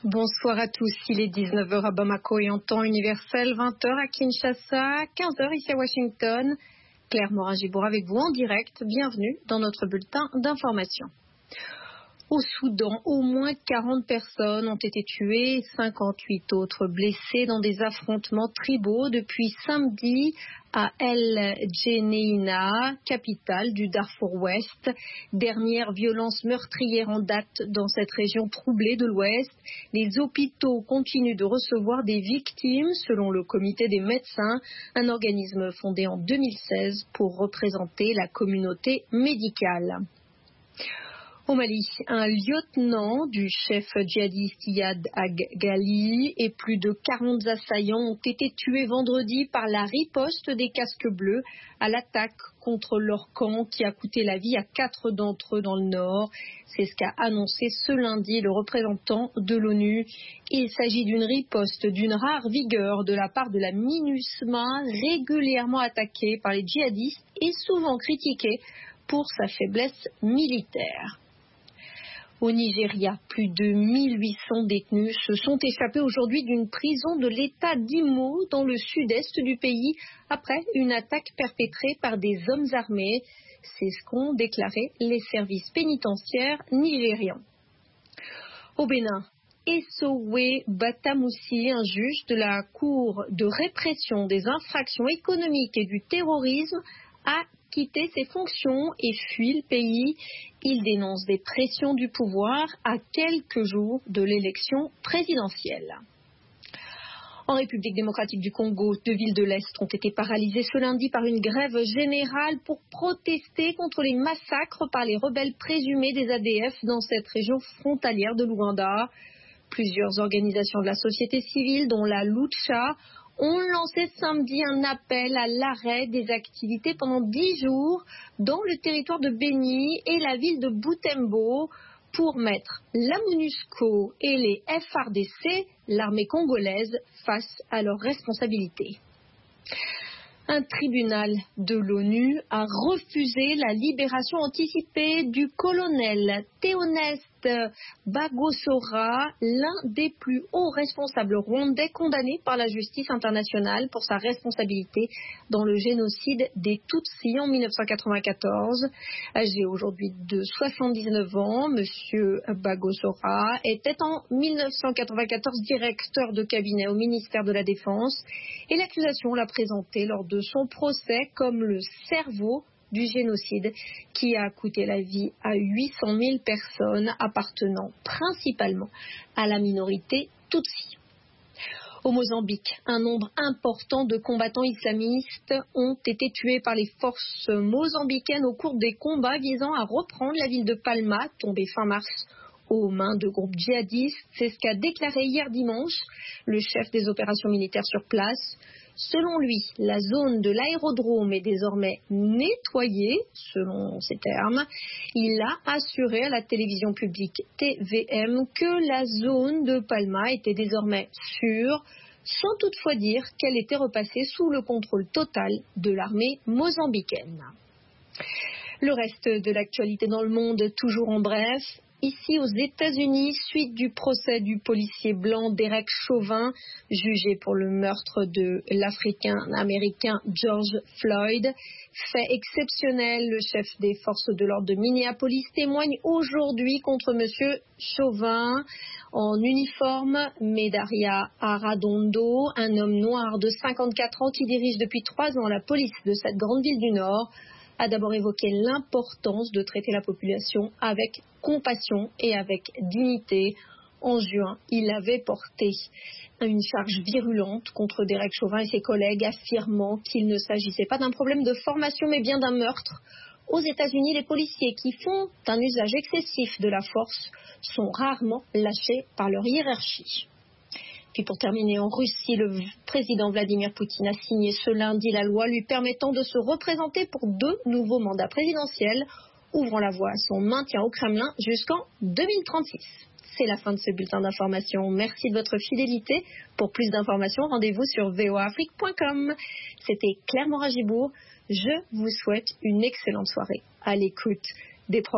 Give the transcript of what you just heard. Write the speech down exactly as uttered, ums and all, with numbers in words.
Bonsoir à tous, il est dix-neuf heures à Bamako et en temps universel, vingt heures à Kinshasa, quinze heures ici à Washington. Claire Morin-Gibour avec vous en direct, bienvenue dans notre bulletin d'information. Au Soudan, au moins quarante personnes ont été tuées et cinquante-huit autres blessées dans des affrontements tribaux depuis samedi à El Geneina, capitale du Darfour Ouest. Dernière violence meurtrière en date dans cette région troublée de l'Ouest. Les hôpitaux continuent de recevoir des victimes selon le comité des médecins, un organisme fondé en deux mille seize pour représenter la communauté médicale. Au Mali, un lieutenant du chef djihadiste Iyad Ag-Ghali et plus de quarante assaillants ont été tués vendredi par la riposte des casques bleus à l'attaque contre leur camp qui a coûté la vie à quatre d'entre eux dans le nord. C'est ce qu'a annoncé ce lundi le représentant de l'ONU. Il s'agit d'une riposte d'une rare vigueur de la part de la MINUSMA, régulièrement attaquée par les djihadistes et souvent critiquée pour sa faiblesse militaire. Au Nigeria, plus de mille huit cents détenus se sont échappés aujourd'hui d'une prison de l'État d'Imo dans le sud-est du pays après une attaque perpétrée par des hommes armés. C'est ce qu'ont déclaré les services pénitentiaires nigérians. Au Bénin, Essowe Batamoussi, un juge de la Cour de répression des infractions économiques et du terrorisme, a quitté ses fonctions et fui le pays. Il dénonce des pressions du pouvoir à quelques jours de l'élection présidentielle. En République démocratique du Congo, deux villes de l'Est ont été paralysées ce lundi par une grève générale pour protester contre les massacres par les rebelles présumés des A D F dans cette région frontalière de l'Ouganda. Plusieurs organisations de la société civile, dont la Lucha, ont lancé samedi un appel à l'arrêt des activités pendant dix jours dans le territoire de Beni et la ville de Butembo pour mettre la MONUSCO et les F A R D C, l'armée congolaise, face à leurs responsabilités. Un tribunal de l'ONU a refusé la libération anticipée du colonel Théoneste Bagosora, l'un des plus hauts responsables rwandais condamnés par la justice internationale pour sa responsabilité dans le génocide des Tutsis en mille neuf cent quatre-vingt-quatorze. Âgé aujourd'hui de soixante-dix-neuf ans, M. Bagosora était en mille neuf cent quatre-vingt-quatorze directeur de cabinet au ministère de la Défense et l'accusation l'a présenté lors de son procès comme le cerveau du génocide qui a coûté la vie à huit cent mille personnes appartenant principalement à la minorité Tutsi. Au Mozambique, un nombre important de combattants islamistes ont été tués par les forces mozambicaines au cours des combats visant à reprendre la ville de Palma, tombée fin mars aux mains de groupes djihadistes. C'est ce qu'a déclaré hier dimanche le chef des opérations militaires sur place. Selon lui, la zone de l'aérodrome est désormais nettoyée, selon ses termes. Il a assuré à la télévision publique T V M que la zone de Palma était désormais sûre, sans toutefois dire qu'elle était repassée sous le contrôle total de l'armée mozambicaine. Le reste de l'actualité dans le monde, toujours en bref. Ici aux États-Unis, suite du procès du policier blanc Derek Chauvin, jugé pour le meurtre de l'Africain-Américain George Floyd. Fait exceptionnel, le chef des forces de l'ordre de Minneapolis témoigne aujourd'hui contre M. Chauvin. En uniforme, Medaria Arradondo, un homme noir de cinquante-quatre ans qui dirige depuis trois ans la police de cette grande ville du Nord, a d'abord évoqué l'importance de traiter la population avec compassion et avec dignité. En juin, il avait porté une charge virulente contre Derek Chauvin et ses collègues, affirmant qu'il ne s'agissait pas d'un problème de formation mais bien d'un meurtre. Aux États-Unis, les policiers qui font un usage excessif de la force sont rarement lâchés par leur hiérarchie. Puis pour terminer, en Russie, le président Vladimir Poutine a signé ce lundi la loi lui permettant de se représenter pour deux nouveaux mandats présidentiels, ouvrant la voie à son maintien au Kremlin jusqu'en deux mille trente-six. C'est la fin de ce bulletin d'information. Merci de votre fidélité. Pour plus d'informations, rendez-vous sur v o a afrique point com. C'était Claire Morin-Gibour. Je vous souhaite une excellente soirée à l'écoute des programmes.